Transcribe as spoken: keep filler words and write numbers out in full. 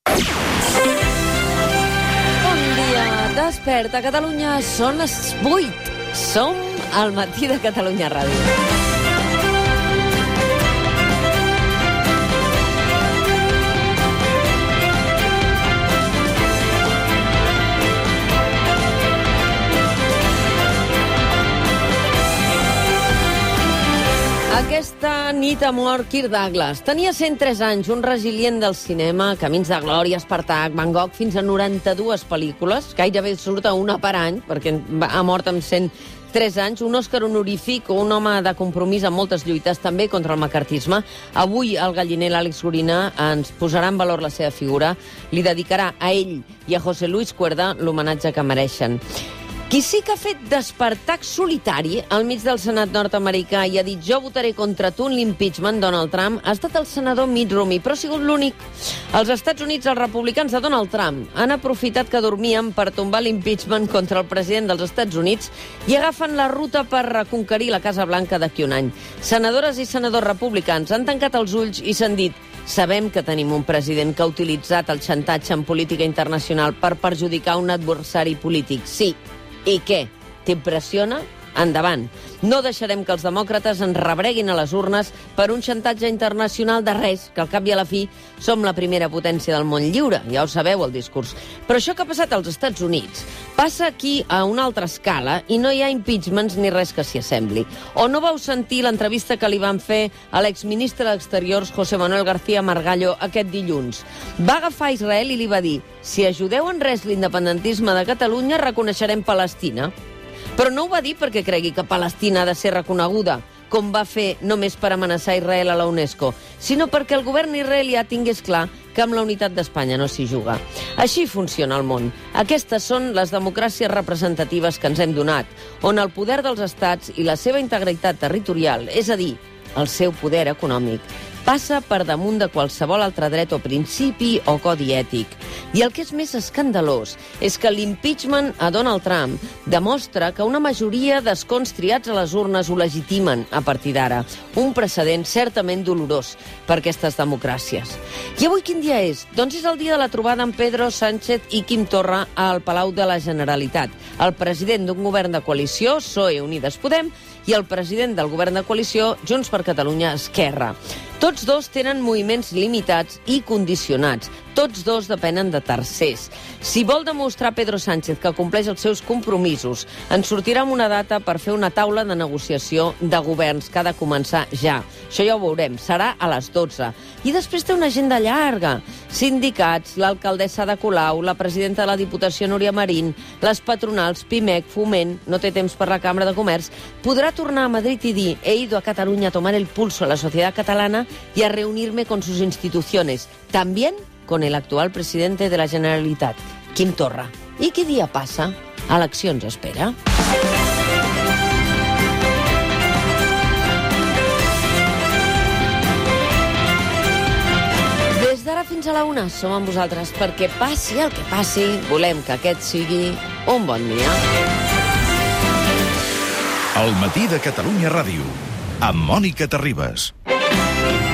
Bon dia, desperta Catalunya, són les vuit. Som al matí de Catalunya Ràdio. Aquesta nit ha mort Kirk Douglas. Tenia cent tres anys, un resilient del cinema, Camins de Glòria, Espartac, Van Gogh, fins a noranta-dues pel·lícules. Gairebé surt a una per any, perquè ha mort amb cent tres anys. Un Òscar honorífic, un home de compromís amb moltes lluites, també contra el macartisme. Avui el galliner l'Àlex Gorina ens posarà en valor la seva figura. Li dedicarà a ell i a José Luis Cuerda l'homenatge que mereixen. Qui sí que ha fet d'Espartac solitari al mig del Senat nord-americà i ha dit jo votaré contra tu en l'impeachment Donald Trump ha estat el senador Mitt Romney, però ha sigut l'únic. Als Estats Units, els republicans de Donald Trump han aprofitat que dormíem per tombar l'impeachment contra el president dels Estats Units i agafen la ruta per reconquerir la Casa Blanca d'aquí un any. Senadores i senadors republicans han tancat els ulls i s'han dit sabem que tenim un president que ha utilitzat el xantatge en política internacional per perjudicar un adversari polític. Sí. I què? T'impressiona? Endavant. No deixarem que els demòcrates ens rebreguin a les urnes per un xantatge internacional de res, que al cap i a la fi som la primera potència del món lliure. Ja ho sabeu, el discurs. Però això que ha passat als Estats Units passa aquí a una altra escala i no hi ha impeachments ni res que s'hi assembli. O no vau sentir l'entrevista que li van fer a l'exministre d'Exteriors José Manuel García Margallo aquest dilluns. Va agafar Israel i li va dir si ajudeu en res l'independentisme de Catalunya reconeixerem Palestina. Però no ho va dir perquè cregui que Palestina ha de ser reconeguda, com va fer només per amenaçar Israel a la UNESCO, sinó perquè el govern israelià tingués clar que amb la unitat d'Espanya no s'hi juga. Així funciona el món. Aquestes són les democràcies representatives que ens hem donat, on el poder dels estats i la seva integritat territorial, és a dir, el seu poder econòmic, passa per damunt de qualsevol altre dret o principi o codi ètic. I el que és més escandalós és que l'impeachment a Donald Trump demostra que una majoria d'escons triats a les urnes ho legitimen a partir d'ara. Un precedent certament dolorós per aquestes democràcies. I avui quin dia és? Doncs és el dia de la trobada amb Pedro Sánchez i Quim Torra al Palau de la Generalitat. El president d'un govern de coalició, P S O E Unides Podem, i el president del govern de coalició, Junts per Catalunya Esquerra. Tots dos tenen moviments limitats i condicionats. Tots dos depenen de tercers. Si vol demostrar Pedro Sánchez que compleix els seus compromisos, ens sortirà amb una data per fer una taula de negociació de governs que ha de començar ja. Això ja ho veurem. Serà a les dotze. I després té una agenda llarga. Sindicats, l'alcaldessa de Colau, la presidenta de la Diputació Núria Marín, les patronals, Pimec, Foment, no té temps per la Cambra de Comerç, podrà tornar a Madrid i dir he ido a Cataluña a tomar el pulso a la sociedad catalana y a reunirme con sus instituciones. También con el actual presidente de la Generalitat, Quim Torra. I quin dia passa? Eleccions espera. Des d'ara fins a la una som amb vosaltres perquè passi el que passi, volem que aquest sigui un bon dia. El matí de Catalunya Ràdio, amb Mònica Terribas.